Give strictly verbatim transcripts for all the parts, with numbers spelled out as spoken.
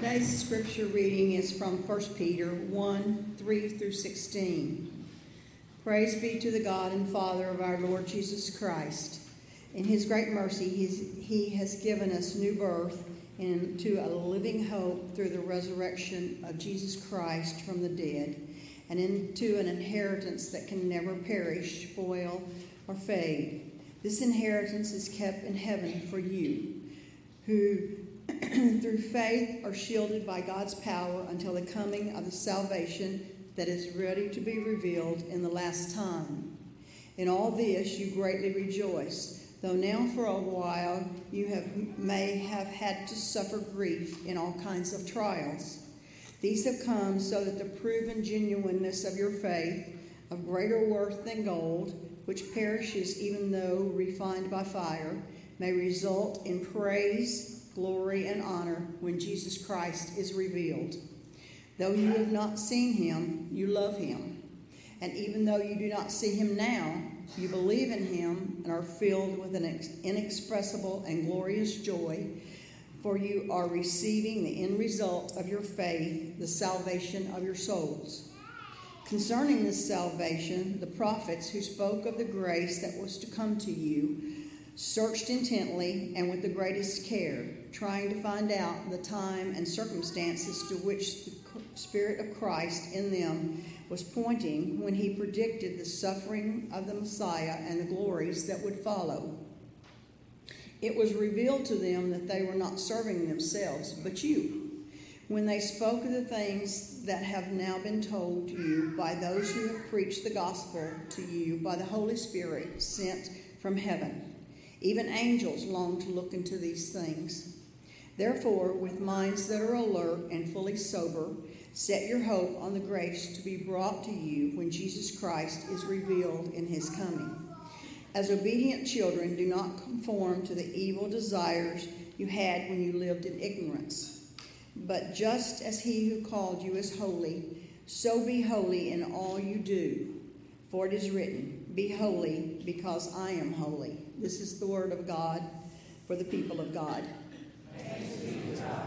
Today's scripture reading is from First Peter one, three through sixteen. Praise be to the God and Father of our Lord Jesus Christ. In his great mercy, he has given us new birth into a living hope through the resurrection of Jesus Christ from the dead, and into an inheritance that can never perish, spoil, or fade. This inheritance is kept in heaven for you, who through faith are shielded by God's power until the coming of the salvation that is ready to be revealed in the last time. In all this you greatly rejoice, though now for a while you have may have had to suffer grief in all kinds of trials. These have come so that the proven genuineness of your faith, of greater worth than gold, which perishes even though refined by fire, may result in praise, glory, and honor when Jesus Christ is revealed. Though you have not seen him, you love him. And even though you do not see him now, you believe in him and are filled with an inexpressible and glorious joy, for you are receiving the end result of your faith, the salvation of your souls. Concerning this salvation, the prophets who spoke of the grace that was to come to you searched intently and with the greatest care, trying to find out the time and circumstances to which the Spirit of Christ in them was pointing when he predicted the suffering of the Messiah and the glories that would follow. It was revealed to them that they were not serving themselves, but you, when they spoke of the things that have now been told you by those who have preached the gospel to you by the Holy Spirit sent from heaven. Even angels long to look into these things. Therefore, with minds that are alert and fully sober, set your hope on the grace to be brought to you when Jesus Christ is revealed in his coming. As obedient children, do not conform to the evil desires you had when you lived in ignorance. But just as he who called you is holy, so be holy in all you do. For it is written, be holy because I am holy. This is the word of God for the people of God. Thanks be to God.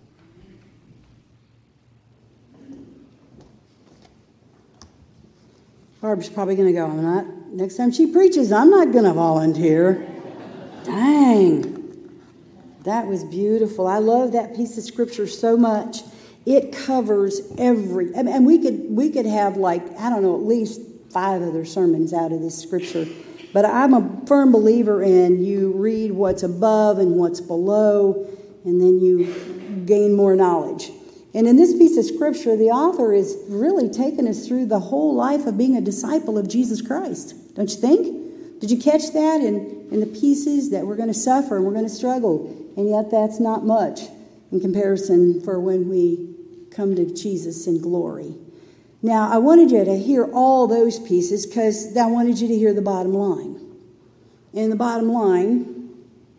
Barb's probably going to go, I'm not. Next time she preaches, I'm not going to volunteer. Dang. That was beautiful. I love that piece of scripture so much. It covers every, and we could we could have like, I don't know, at least five other sermons out of this scripture. But I'm a firm believer in you read what's above and what's below, and then you gain more knowledge. And in this piece of scripture, the author is really taking us through the whole life of being a disciple of Jesus Christ. Don't you think? Did you catch that in, in the pieces that we're going to suffer and we're going to struggle? And yet that's not much in comparison for when we come to Jesus in glory. Now, I wanted you to hear all those pieces because I wanted you to hear the bottom line. And the bottom line,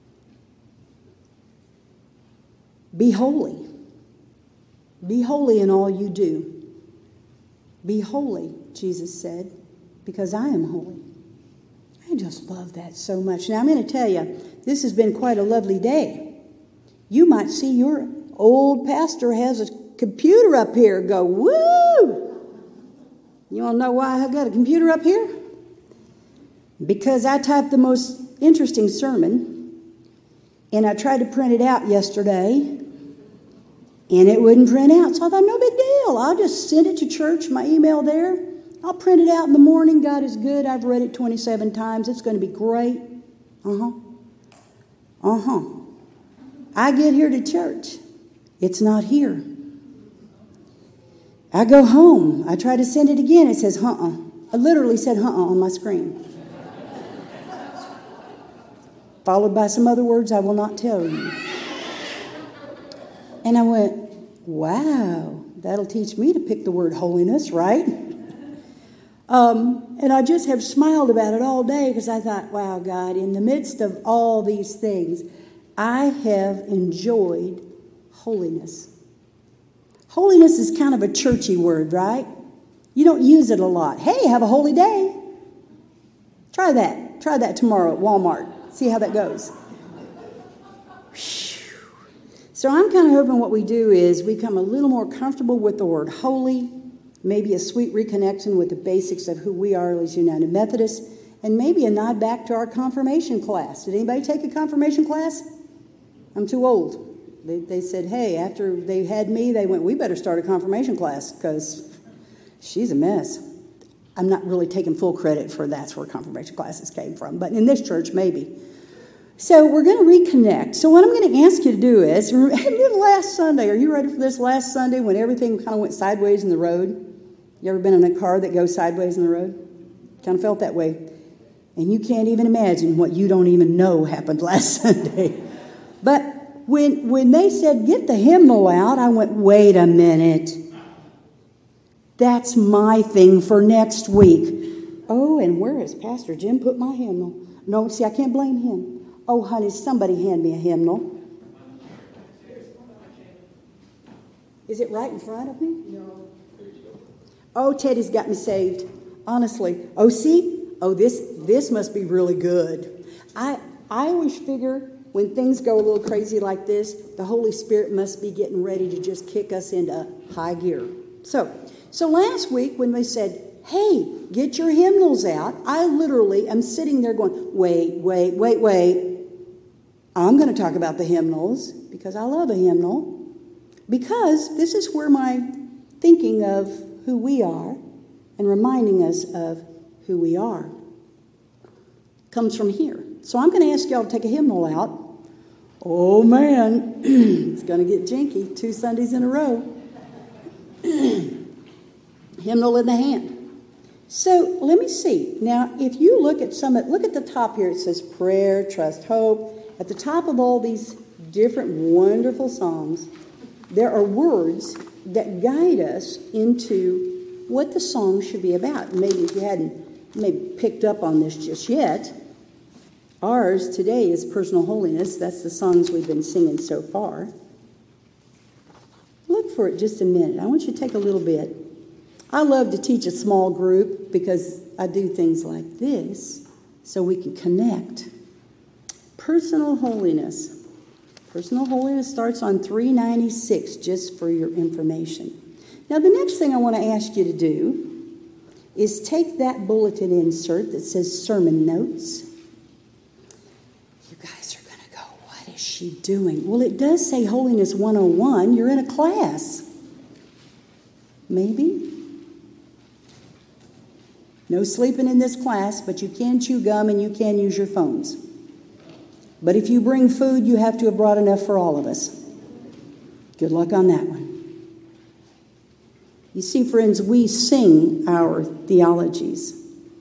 be holy. Be holy in all you do. Be holy, Jesus said, because I am holy. I just love that so much. Now, I'm going to tell you, this has been quite a lovely day. You might see your old pastor has a computer up here go, woo! You want to know why I got a computer up here? Because I typed the most interesting sermon, and I tried to print it out yesterday, and it wouldn't print out. So I thought, no big deal. I'll just send it to church, my email there. I'll print it out in the morning. God is good. I've read it twenty-seven times. It's going to be great. Uh-huh. Uh-huh. I get here to church. It's not here. I go home. I try to send it again. It says, uh-uh. I literally said, uh-uh on my screen. Followed by some other words I will not tell you. And I went, wow, that'll teach me to pick the word holiness, right? Um, and I just have smiled about it all day because I thought, wow, God, in the midst of all these things, I have enjoyed holiness. Holiness is kind of a churchy word, right? You don't use it a lot. Hey, have a holy day. Try that. Try that tomorrow at Walmart. See how that goes. So I'm kind of hoping what we do is we become a little more comfortable with the word holy, maybe a sweet reconnection with the basics of who we are as United Methodists, and maybe a nod back to our confirmation class. Did anybody take a confirmation class? I'm too old. They, they said, hey, after they had me, they went, we better start a confirmation class because she's a mess. I'm not really taking full credit for that's where confirmation classes came from, but in this church, maybe. So we're going to reconnect. So what I'm going to ask you to do is, last Sunday, are you ready for this? Last Sunday when everything kind of went sideways in the road? You ever been in a car that goes sideways in the road? Kind of felt that way. And you can't even imagine what you don't even know happened last Sunday. But when when they said, get the hymnal out, I went, wait a minute. That's my thing for next week. Oh, and where has Pastor Jim put my hymnal? No, see, I can't blame him. Oh, honey, somebody hand me a hymnal. Is it right in front of me? No. Oh, Teddy's got me saved. Honestly. Oh, see? Oh, this this must be really good. I I always figure when things go a little crazy like this, the Holy Spirit must be getting ready to just kick us into high gear. So, so last week when they said, hey, get your hymnals out, I literally am sitting there going, wait, wait, wait, wait. I'm going to talk about the hymnals because I love a hymnal. Because this is where my thinking of who we are and reminding us of who we are comes from here. So I'm going to ask y'all to take a hymnal out. Oh, man, it's going to get jinky two Sundays in a row. Hymnal in the hand. So let me see. Now, if you look at some, look at the top here. It says prayer, trust, hope. At the top of all these different wonderful songs, there are words that guide us into what the song should be about. Maybe if you hadn't maybe picked up on this just yet, ours today is Personal Holiness. That's the songs we've been singing so far. Look for it just a minute. I want you to take a little bit. I love to teach a small group because I do things like this so we can connect. Personal Holiness. Personal Holiness starts on three ninety-six, just for your information. Now, the next thing I want to ask you to do is take that bulletin insert that says Sermon Notes. You guys are going to go, what is she doing? Well, it does say Holiness one oh one. You're in a class. Maybe. No sleeping in this class, but you can chew gum and you can use your phones. But if you bring food, you have to have brought enough for all of us. Good luck on that one. You see, friends, we sing our theologies.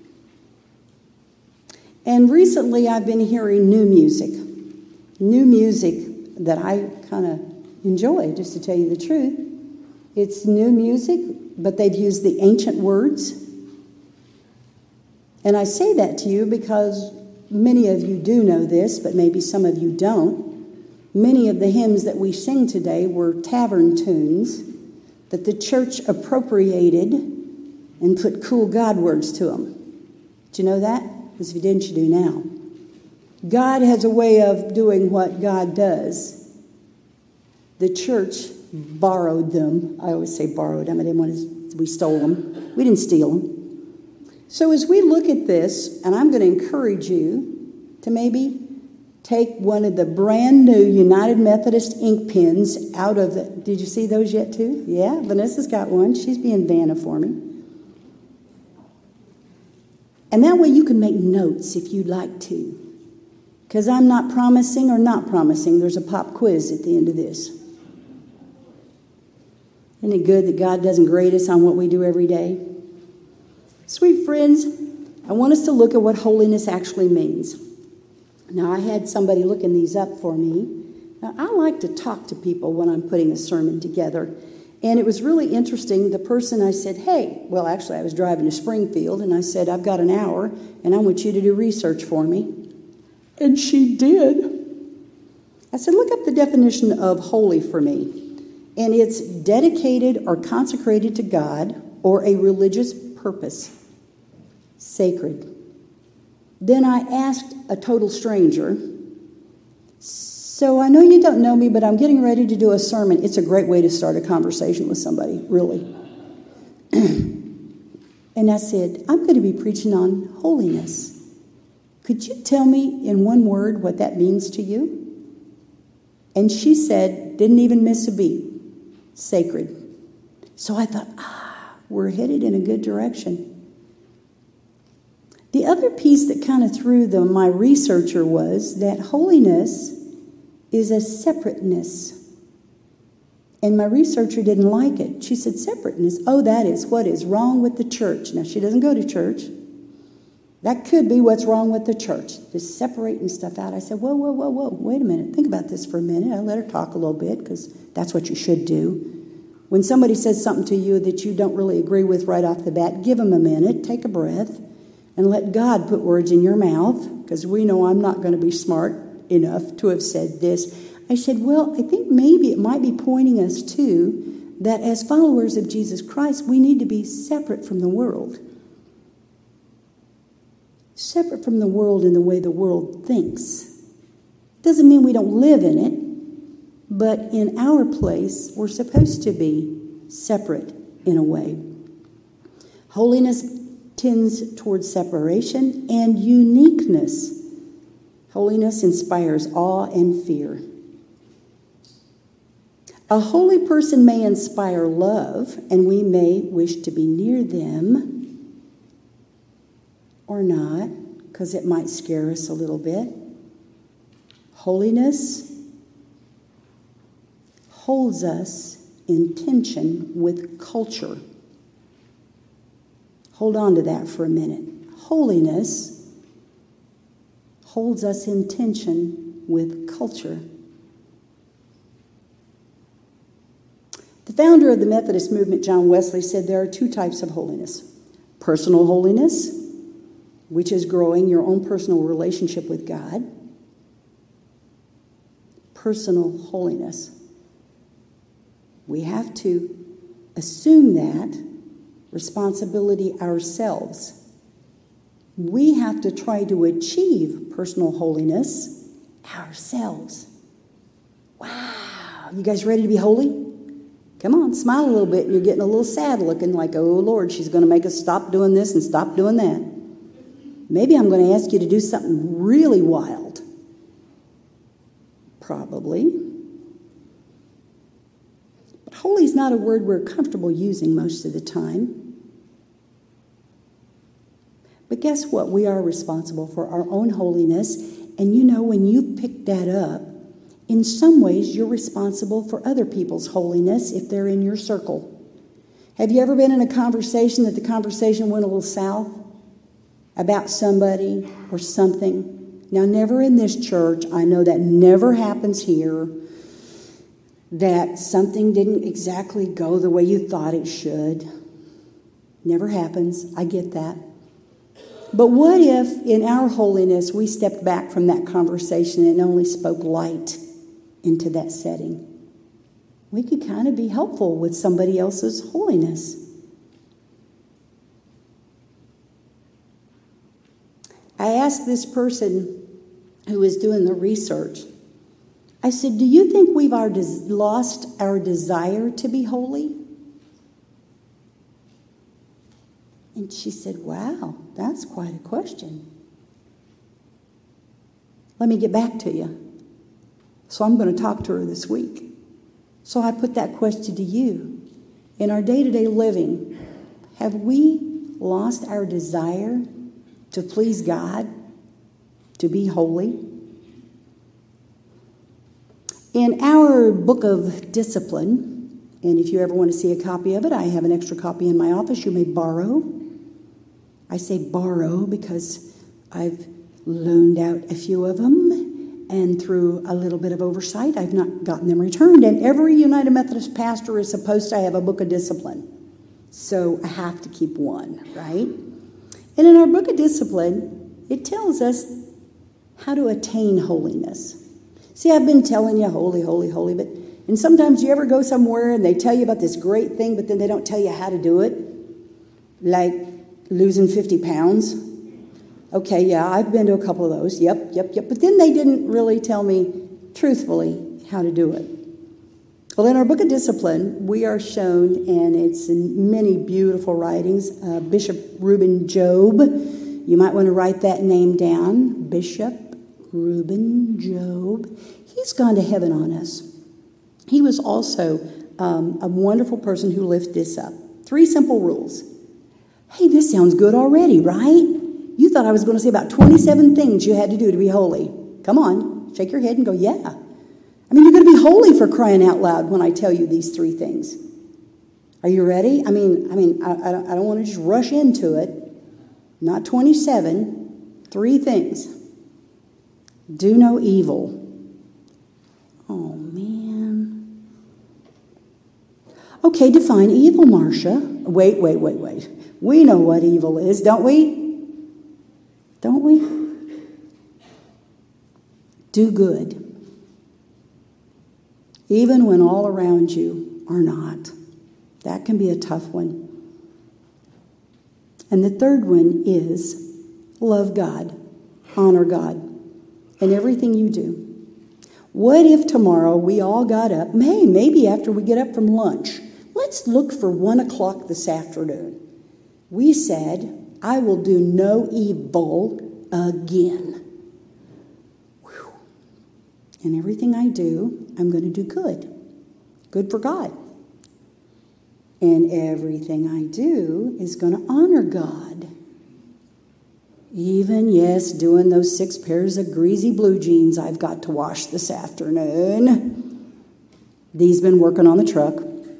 And recently I've been hearing new music. New music that I kind of enjoy, just to tell you the truth. It's new music, but they've used the ancient words. And I say that to you because many of you do know this, but maybe some of you don't. Many of the hymns that we sing today were tavern tunes that the church appropriated and put cool God words to them. Did you know that? Because if you didn't, you do now. God has a way of doing what God does. The church borrowed them. I always say borrowed. I mean, I didn't want to, we stole them. We didn't steal them. So as we look at this, and I'm going to encourage you to maybe take one of the brand new United Methodist ink pens out of the... Did you see those yet too? Yeah, Vanessa's got one. She's being Vanna for me. And that way you can make notes if you'd like to. Because I'm not promising or not promising. There's a pop quiz at the end of this. Isn't it good that God doesn't grade us on what we do every day? Sweet friends, I want us to look at what holiness actually means. Now, I had somebody looking these up for me. Now, I like to talk to people when I'm putting a sermon together. And it was really interesting. The person, I said, hey, well, actually, I was driving to Springfield, and I said, I've got an hour, and I want you to do research for me. And she did. I said, look up the definition of holy for me. And it's dedicated or consecrated to God or a religious purpose. Sacred. Then I asked a total stranger, So I know you don't know me, but I'm getting ready to do a sermon. It's a great way to start a conversation with somebody, really. And I said, I'm going to be preaching on holiness. Could you tell me in one word what that means to you? And she said, didn't even miss a beat, sacred. So I thought, ah, we're headed in a good direction. The other piece that kind of threw the, my researcher was that holiness is a separateness. And my researcher didn't like it. She said, separateness, oh, that is what is wrong with the church. Now, she doesn't go to church. That could be what's wrong with the church, just separating stuff out. I said, whoa, whoa, whoa, whoa, wait a minute. Think about this for a minute. I let her talk a little bit because that's what you should do. When somebody says something to you that you don't really agree with right off the bat, give them a minute, take a breath, and let God put words in your mouth, because we know I'm not going to be smart enough to have said this. I said, well, I think maybe it might be pointing us to that as followers of Jesus Christ, we need to be separate from the world. Separate from the world in the way the world thinks. Doesn't mean we don't live in it, but in our place, we're supposed to be separate in a way. Holiness tends towards separation and uniqueness. Holiness inspires awe and fear. A holy person may inspire love, and we may wish to be near them, or not, because it might scare us a little bit. Holiness holds us in tension with culture. Hold on to that for a minute. Holiness holds us in tension with culture. The founder of the Methodist movement, John Wesley, said there are two types of holiness. Personal holiness, which is growing your own personal relationship with God. Personal holiness. We have to assume that responsibility ourselves. We have to try to achieve personal holiness ourselves. Wow. You guys ready to be holy? Come on, smile a little bit. You're getting a little sad looking like, oh, Lord, she's going to make us stop doing this and stop doing that. Maybe I'm going to ask you to do something really wild. Probably. But holy is not a word we're comfortable using most of the time. But guess what? We are responsible for our own holiness. And you know, when you pick that up, in some ways you're responsible for other people's holiness if they're in your circle. Have you ever been in a conversation that the conversation went a little south about somebody or something? Now, never in this church. I know that never happens here. That something didn't exactly go the way you thought it should. Never happens. I get that. But what if in our holiness we stepped back from that conversation and only spoke light into that setting? We could kind of be helpful with somebody else's holiness. I asked this person who was doing the research, I said, do you think we've our des- lost our desire to be holy? And she said, wow, that's quite a question. Let me get back to you. So I'm going to talk to her this week. So I put that question to you. In our day-to-day living, have we lost our desire to please God, to be holy? In our book of discipline, and if you ever want to see a copy of it, I have an extra copy in my office you may borrow. I say borrow because I've loaned out a few of them, and through a little bit of oversight, I've not gotten them returned. And every United Methodist pastor is supposed to have a book of discipline. So I have to keep one, right? And in our book of discipline, it tells us how to attain holiness. See, I've been telling you holy, holy, holy, but and sometimes you ever go somewhere and they tell you about this great thing, but then they don't tell you how to do it, like losing fifty pounds. Okay, yeah, I've been to a couple of those. Yep, yep, yep. But then they didn't really tell me truthfully, how to do it. Well, in our book of discipline, we are shown, and it's in many beautiful writings, uh, Bishop Reuben Job. You might want to write that name down, Bishop Reuben Job. He's gone to heaven on us. He was also um, a wonderful person who lifted this up. Three simple rules. Hey, this sounds good already, right? You thought I was going to say about twenty-seven things you had to do to be holy. Come on, shake your head and go, yeah. I mean, you're going to be holy, for crying out loud, when I tell you these three things. Are you ready? I mean, I mean, I, I don't, I don't want to just rush into it. Not twenty-seven, three things. Do no evil. Oh, man. Okay, define evil, Marcia. Wait, wait, wait, wait. We know what evil is, don't we? Don't we? Do good. Even when all around you are not. That can be a tough one. And the third one is love God, honor God in everything you do. What if tomorrow we all got up, hey, maybe after we get up from lunch, let's look for one o'clock this afternoon. We said, I will do no evil again. Whew. And everything I do, I'm going to do good. Good for God. And everything I do is going to honor God. Even, yes, doing those six pairs of greasy blue jeans I've got to wash this afternoon. Dee's been working on the truck.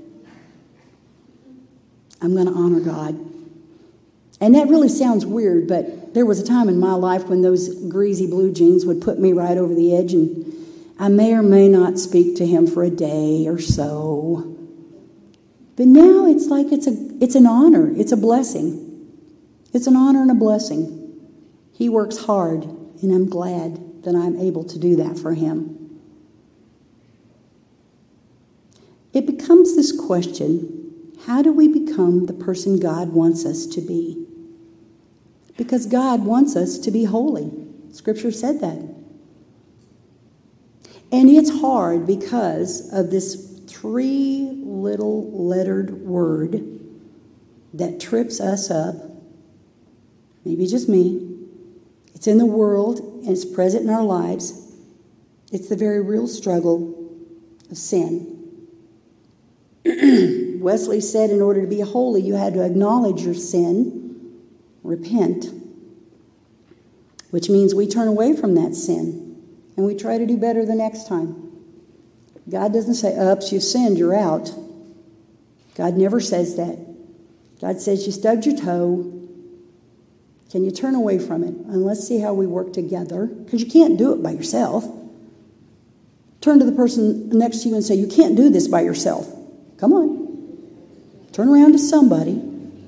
I'm going to honor God. And that really sounds weird, but there was a time in my life when those greasy blue jeans would put me right over the edge, and I may or may not speak to him for a day or so. But now it's like it's a it's an honor. It's a blessing. It's an honor and a blessing. He works hard, and I'm glad that I'm able to do that for him. It becomes this question, how do we become the person God wants us to be? Because God wants us to be holy. Scripture said that. And it's hard because of this three little lettered word that trips us up. Maybe just me. It's in the world and it's present in our lives. It's the very real struggle of sin. Wesley said in order to be holy, you had to acknowledge your sin, repent, which means we turn away from that sin and we try to do better the next time. God doesn't say, ups, you sinned, you're out. God never says that. God says, you stubbed your toe. Can you turn away from it? And let's see how we work together. Because you can't do it by yourself. Turn to the person next to you and say, you can't do this by yourself. Come on. Turn around to somebody.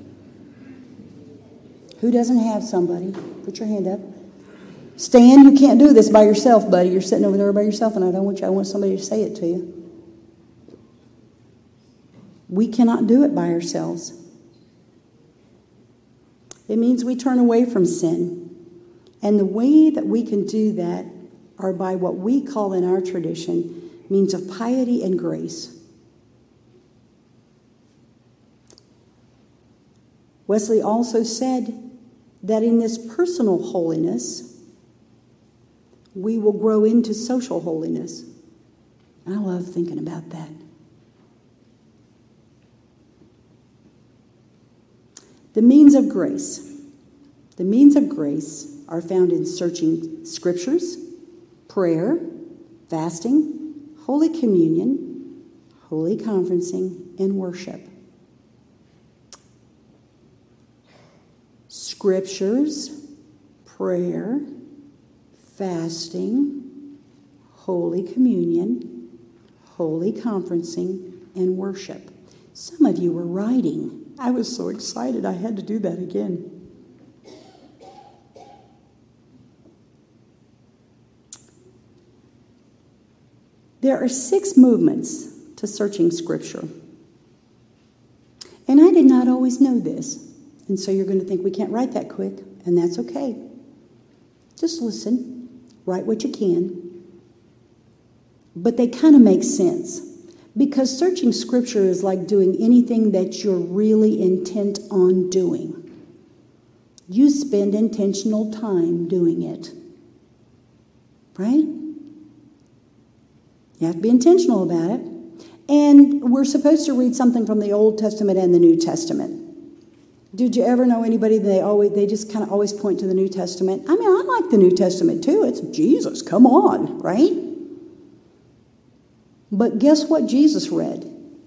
Who doesn't have somebody? Put your hand up. Stan, you can't do this by yourself, buddy. You're sitting over there by yourself, and I don't want you. I want somebody to say it to you. We cannot do it by ourselves. It means we turn away from sin. And the way that we can do that are by what we call in our tradition means of piety and grace. Wesley also said that in this personal holiness, we will grow into social holiness. I love thinking about that. The means of grace. The means of grace are found in searching scriptures, prayer, fasting, Holy Communion, Holy Conferencing, and worship. Scriptures, prayer, fasting, Holy Communion, Holy Conferencing, and worship. Some of you were writing. I was so excited I had to do that again. There are six movements to searching Scripture. And I did not always know this. And so you're going to think we can't write that quick, and that's okay. Just listen. Write what you can. but they kind of make sense. Because searching Scripture is like doing anything that you're really intent on doing. You spend intentional time doing it. Right? You have to be intentional about it. And we're supposed to read something from the Old Testament and the New Testament. Did you ever know anybody that they always they just kind of always point to the New Testament? I mean, I like the New Testament too. It's Jesus, come on, right? But guess what Jesus read?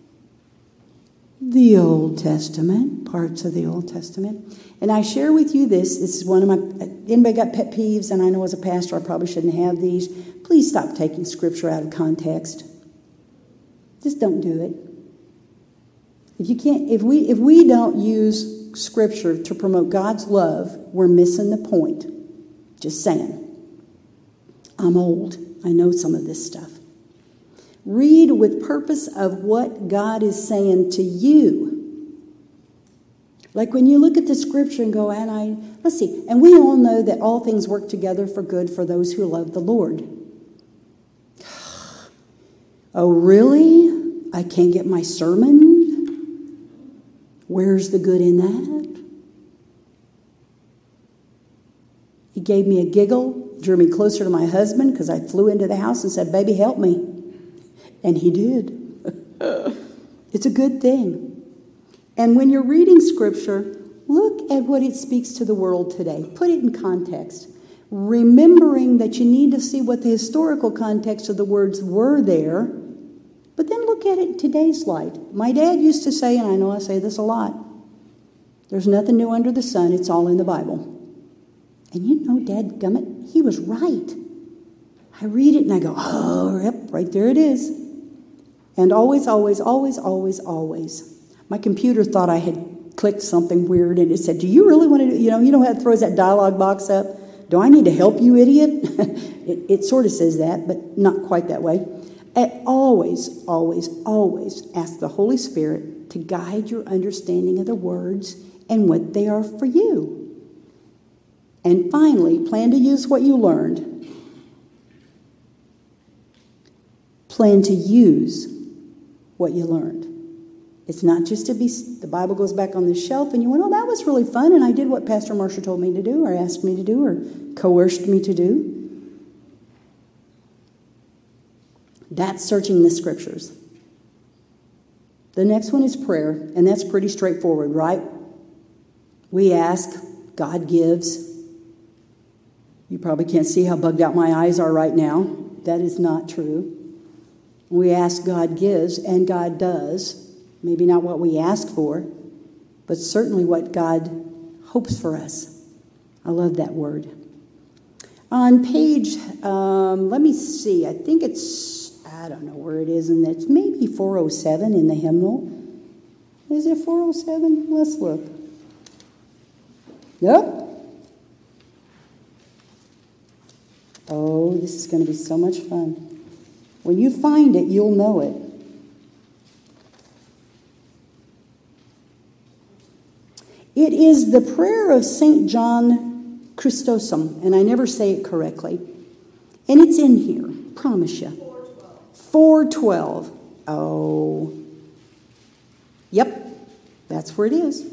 The Old Testament, parts of the Old Testament. And I share with you this. This is one of my, anybody got pet peeves? And I know as a pastor I probably shouldn't have these. Please stop taking Scripture out of context. Just don't do it. If you can't, if we if we don't use Scripture to promote God's love, we're missing the point. Just saying. I'm old. I know some of this stuff. Read with purpose of what God is saying to you. Like when you look at the Scripture and go, and I, let's see, and we all know that all things work together for good for those who love the Lord. Oh, really? I can't get my sermon? Where's the good in that? He gave me a giggle, drew me closer to my husband because I flew into the house and said, baby, help me. And he did. It's a good thing. And when you're reading Scripture, look at what it speaks to the world today. Put it in context. Remembering that you need to see what the historical context of the words were there, but then look at it in today's light. My dad used to say, and I know I say this a lot, there's nothing new under the sun, it's all in the Bible. And you know, Dad gummit, he was right. I read it and I go, oh, yep, right there it is. And always, always, always, always, always. My computer thought I had clicked something weird and it said, do you really want to do, you know, you know how it throws that dialogue box up? Do I need to help you, idiot? it, it sort of says that, but not quite that way. I always, always, always ask the Holy Spirit to guide your understanding of the words and what they are for you. And finally, plan to use what you learned. Plan to use what you learned. It's not just to be, the Bible goes back on the shelf and you went, oh, that was really fun, and I did what Pastor Marcia told me to do, or asked me to do, or coerced me to do. That's searching the Scriptures. The next one is prayer, and that's pretty straightforward, right? We ask, God gives. You probably can't see how bugged out my eyes are right now. That is not true. We ask, God gives, and God does. Maybe not what we ask for, but certainly what God hopes for us. I love that word. On page, um, let me see, I think it's, I don't know where it is, and it's maybe four oh seven in the hymnal. Is it four oh seven? Let's look. Yep. Oh, this is going to be so much fun. When you find it, you'll know it. It is the prayer of Saint John Chrysostom, and I never say it correctly. And it's in here, promise you. four twelve. Oh. Yep, that's where it is.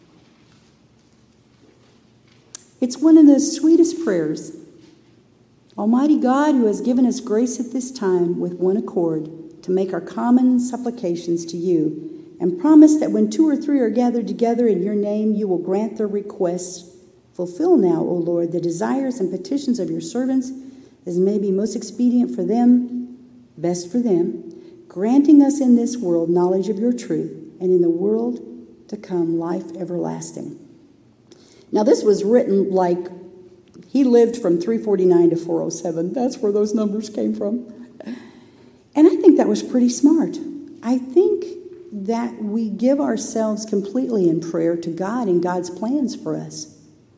It's one of the sweetest prayers. Almighty God, who has given us grace at this time with one accord to make our common supplications to you, and promise that when two or three are gathered together in your name, you will grant their requests. Fulfill now, O Lord, the desires and petitions of your servants, as may be most expedient for them, best for them, granting us in this world knowledge of your truth, and in the world to come life everlasting. Now, this was written like he lived from three forty-nine to four oh seven. That's where those numbers came from. And I think that was pretty smart. I think that we give ourselves completely in prayer to God and God's plans for us.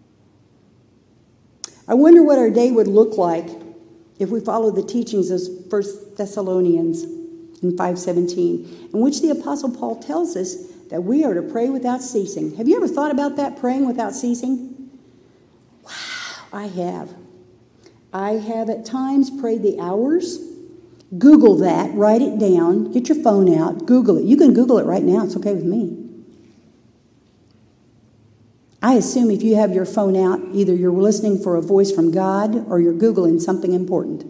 I wonder what our day would look like if we followed the teachings of First Thessalonians in five seventeen, in which the Apostle Paul tells us that we are to pray without ceasing. Have you ever thought about that, praying without ceasing? Wow, I have. I have at times prayed the hours. Google that, write it down, get your phone out, Google it. You can Google it right now, it's okay with me. I assume if you have your phone out, either you're listening for a voice from God or you're Googling something important.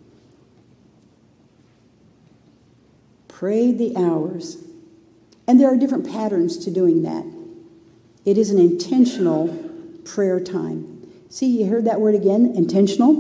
Pray the hours. And there are different patterns to doing that. It is an intentional prayer time. See, you heard that word again, intentional?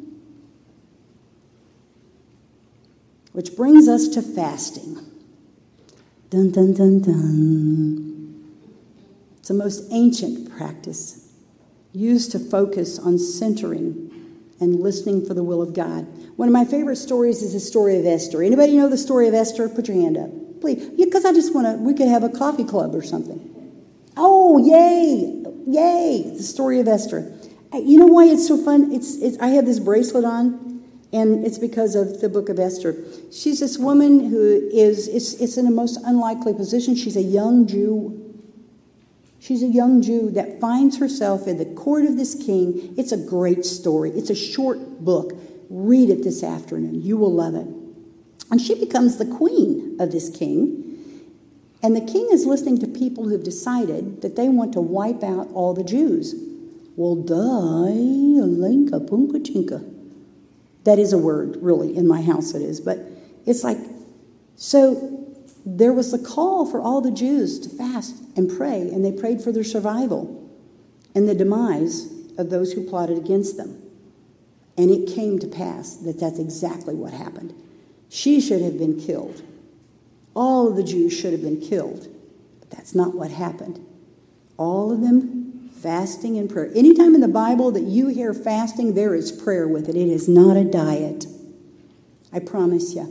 Which brings us to fasting. Dun, dun, dun, dun. It's the most ancient practice used to focus on centering and listening for the will of God. One of my favorite stories is the story of Esther. Anybody know the story of Esther? Put your hand up, please. Because I just want to, we could have a coffee club or something. Oh, yay, yay, the story of Esther. You know why it's so fun? It's, it's I have this bracelet on, and it's because of the book of Esther. She's this woman who is, it's, it's in the most unlikely position. She's a young Jew. She's a young Jew that finds herself in the court of this king. It's a great story. It's a short book. Read it this afternoon. You will love it. And she becomes the queen of this king. And the king is listening to people who have decided that they want to wipe out all the Jews. Well, die, Alenka, punka chinka. That is a word, really. In my house it is. But it's like, so there was the call for all the Jews to fast and pray, and they prayed for their survival and the demise of those who plotted against them. And it came to pass that that's exactly what happened. She should have been killed. All of the Jews should have been killed. But that's not what happened. All of them fasting and prayer. Anytime in the Bible that you hear fasting, there is prayer with it. It is not a diet. I promise you.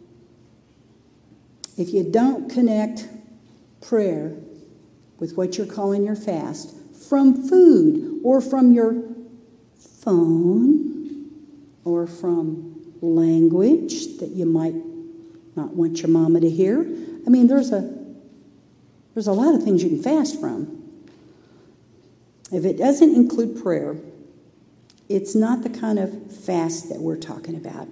If you don't connect prayer with what you're calling your fast from food or from your phone or from language that you might not want your mama to hear. I mean, there's a there's a lot of things you can fast from. If it doesn't include prayer, it's not the kind of fast that we're talking about.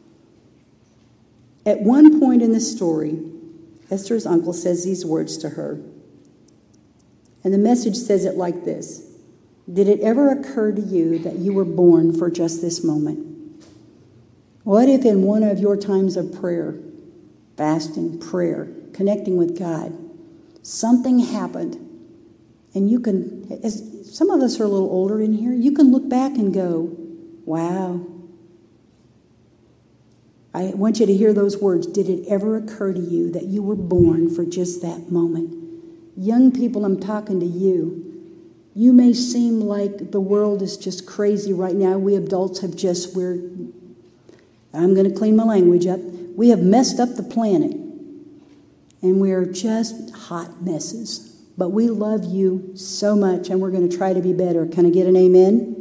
At one point in the story, Esther's uncle says these words to her. And the message says it like this. Did it ever occur to you that you were born for just this moment? What if in one of your times of prayer, fasting, prayer, connecting with God, something happened and you can, as some of us are a little older in here, you can look back and go, wow. I want you to hear those words. Did it ever occur to you that you were born for just that moment? Young people, I'm talking to you. You may seem like the world is just crazy right now. We adults have just, we're, I'm going to clean my language up. We have messed up the planet. And we're just hot messes. But we love you so much, and we're going to try to be better. Can I get an amen?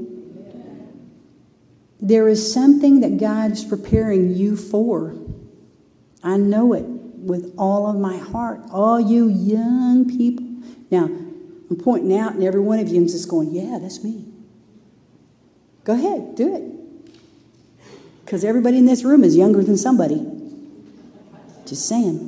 There is something that God is preparing you for. I know it with all of my heart. All you young people. Now, I'm pointing out, and every one of you is just going, yeah, that's me. Go ahead, do it. Because everybody in this room is younger than somebody. Just saying.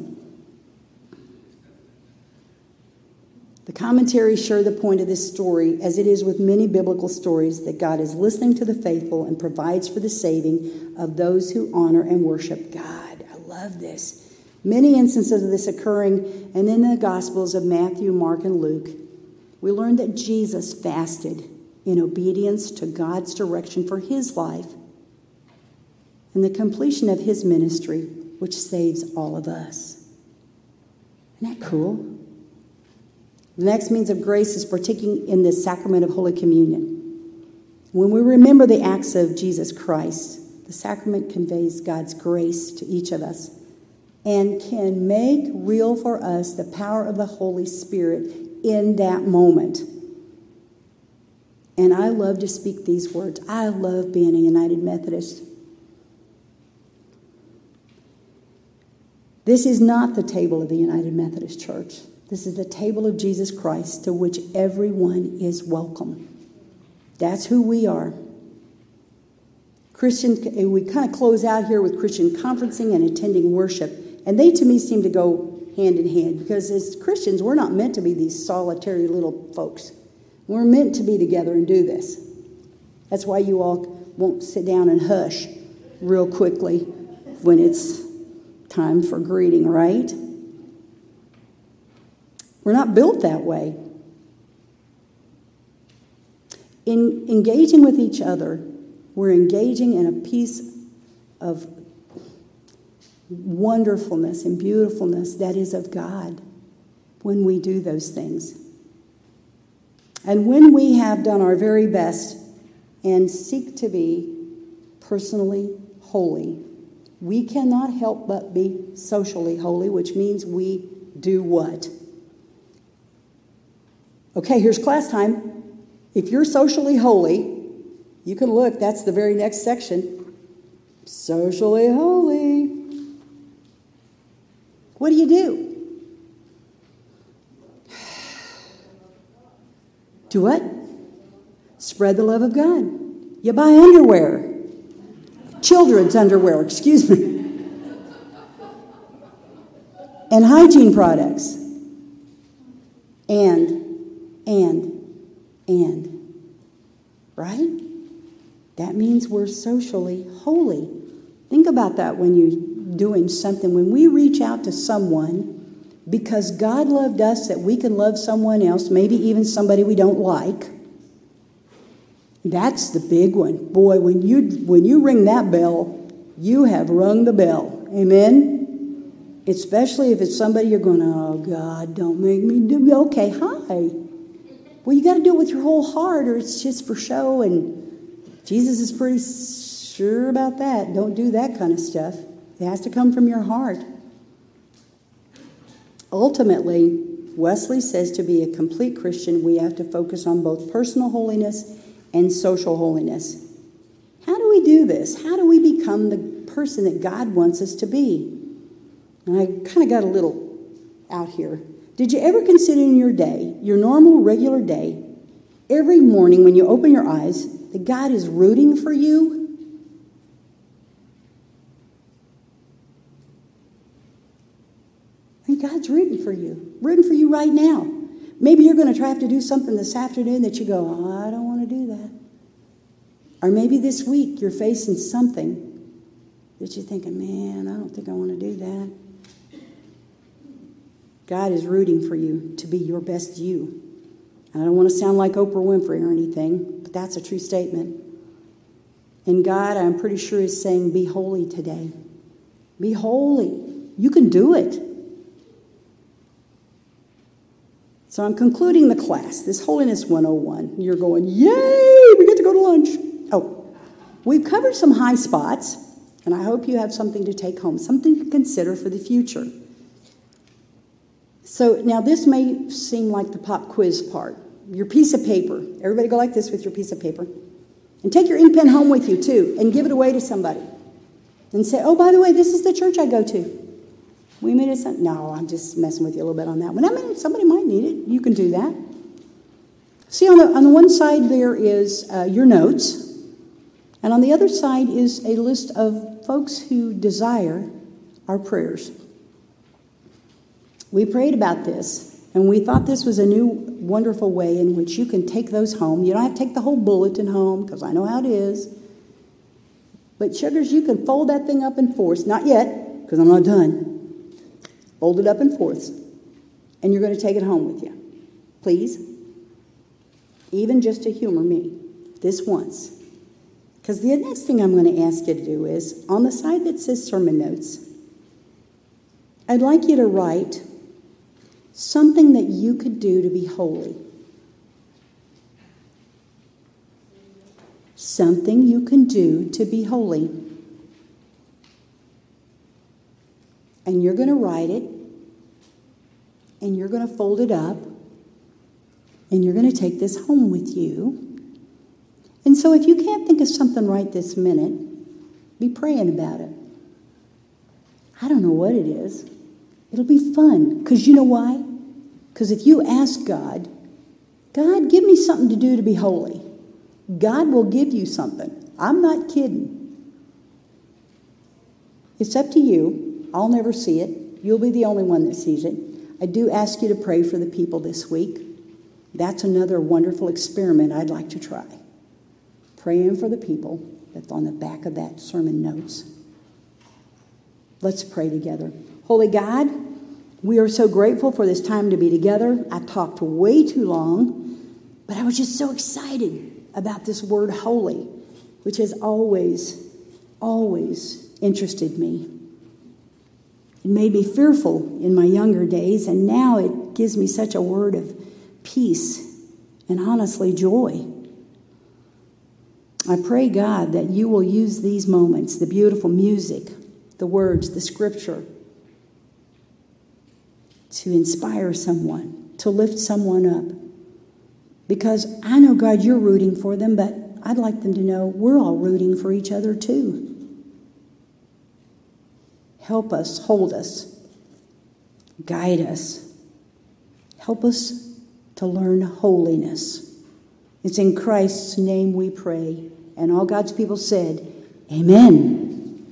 The commentaries share the point of this story, as it is with many biblical stories, that God is listening to the faithful and provides for the saving of those who honor and worship God. I love this. Many instances of this occurring, and in the Gospels of Matthew, Mark, and Luke, we learn that Jesus fasted in obedience to God's direction for his life and the completion of his ministry, which saves all of us. Isn't that cool? The next means of grace is partaking in the sacrament of Holy Communion. When we remember the acts of Jesus Christ, the sacrament conveys God's grace to each of us and can make real for us the power of the Holy Spirit in that moment. And I love to speak these words. I love being a United Methodist. This is not the table of the United Methodist Church. This is the table of Jesus Christ, to which everyone is welcome. That's who we are. Christian, we kind of close out here with Christian conferencing and attending worship. And they, to me, seem to go hand in hand, because as Christians, we're not meant to be these solitary little folks. We're meant to be together and do this. That's why you all won't sit down and hush real quickly when it's time for greeting, right? We're not built that way. In engaging with each other, we're engaging in a piece of wonderfulness and beautifulness that is of God when we do those things. And when we have done our very best and seek to be personally holy, we cannot help but be socially holy, which means we do what? Okay, here's class time. If you're socially holy, you can look, that's the very next section. Socially holy. What do you do? Do what? Spread the love of God. You buy underwear. Children's underwear, excuse me. And hygiene products. And, and, and. Right? That means we're socially holy. Think about that when you're doing something. When we reach out to someone because God loved us that we can love someone else, maybe even somebody we don't like, that's the big one. Boy, when you when you ring that bell, you have rung the bell. Amen? Especially if it's somebody you're going, oh, God, don't make me do it. Okay, hi. Well, you got to do it with your whole heart, or it's just for show, and Jesus is pretty sure about that. Don't do that kind of stuff. It has to come from your heart. Ultimately, Wesley says to be a complete Christian, we have to focus on both personal holiness and social holiness. How do we do this? How do we become the person that God wants us to be? And I kind of got a little out here. Did you ever consider in your day, your normal, regular day, every morning when you open your eyes, that God is rooting for you? And God's rooting for you. Rooting for you right now. Maybe you're going to try to do something this afternoon that you go, oh, I don't want to do that. Or maybe this week you're facing something that you're thinking, man, I don't think I want to do that. God is rooting for you to be your best you. And I don't want to sound like Oprah Winfrey or anything, but that's a true statement. And God, I'm pretty sure, is saying, be holy today. Be holy. You can do it. So I'm concluding the class, this Holiness one oh one. You're going, yay, we get to go to lunch. Oh, we've covered some high spots, and I hope you have something to take home, something to consider for the future. So now this may seem like the pop quiz part. Your piece of paper. Everybody go like this with your piece of paper. And take your ink pen home with you, too, and give it away to somebody. And say, oh, by the way, this is the church I go to. We made it something. No, I'm just messing with you a little bit on that one. I mean, somebody might need it. You can do that. See, on the, on the one side there is uh, your notes. And on the other side is a list of folks who desire our prayers. We prayed about this, and we thought this was a new, wonderful way in which you can take those home. You don't have to take the whole bulletin home, because I know how it is. But, sugars, you can fold that thing up in fourths. Not yet, because I'm not done. Fold it up in fourths, and you're going to take it home with you. Please? Even just to humor me, this once. Because the next thing I'm going to ask you to do is, on the side that says sermon notes, I'd like you to write something that you could do to be holy. Something you can do to be holy. And you're going to write it, and you're going to fold it up, and you're going to take this home with you. And so if you can't think of something right this minute, be praying about it. I don't know what it is. It'll be fun. Because you know why? Because if you ask God, God, give me something to do to be holy, God will give you something. I'm not kidding. It's up to you. I'll never see it. You'll be the only one that sees it. I do ask you to pray for the people this week. That's another wonderful experiment I'd like to try. Praying for the people that's on the back of that sermon notes. Let's pray together. Holy God, we are so grateful for this time to be together. I talked way too long, but I was just so excited about this word holy, which has always, always interested me. It made me fearful in my younger days, and now it gives me such a word of peace and honestly joy. I pray, God, that you will use these moments, the beautiful music, the words, the scripture, to inspire someone, to lift someone up. Because I know, God, you're rooting for them, but I'd like them to know we're all rooting for each other too. Help us, hold us, guide us. Help us to learn holiness. It's in Christ's name we pray. And all God's people said, Amen.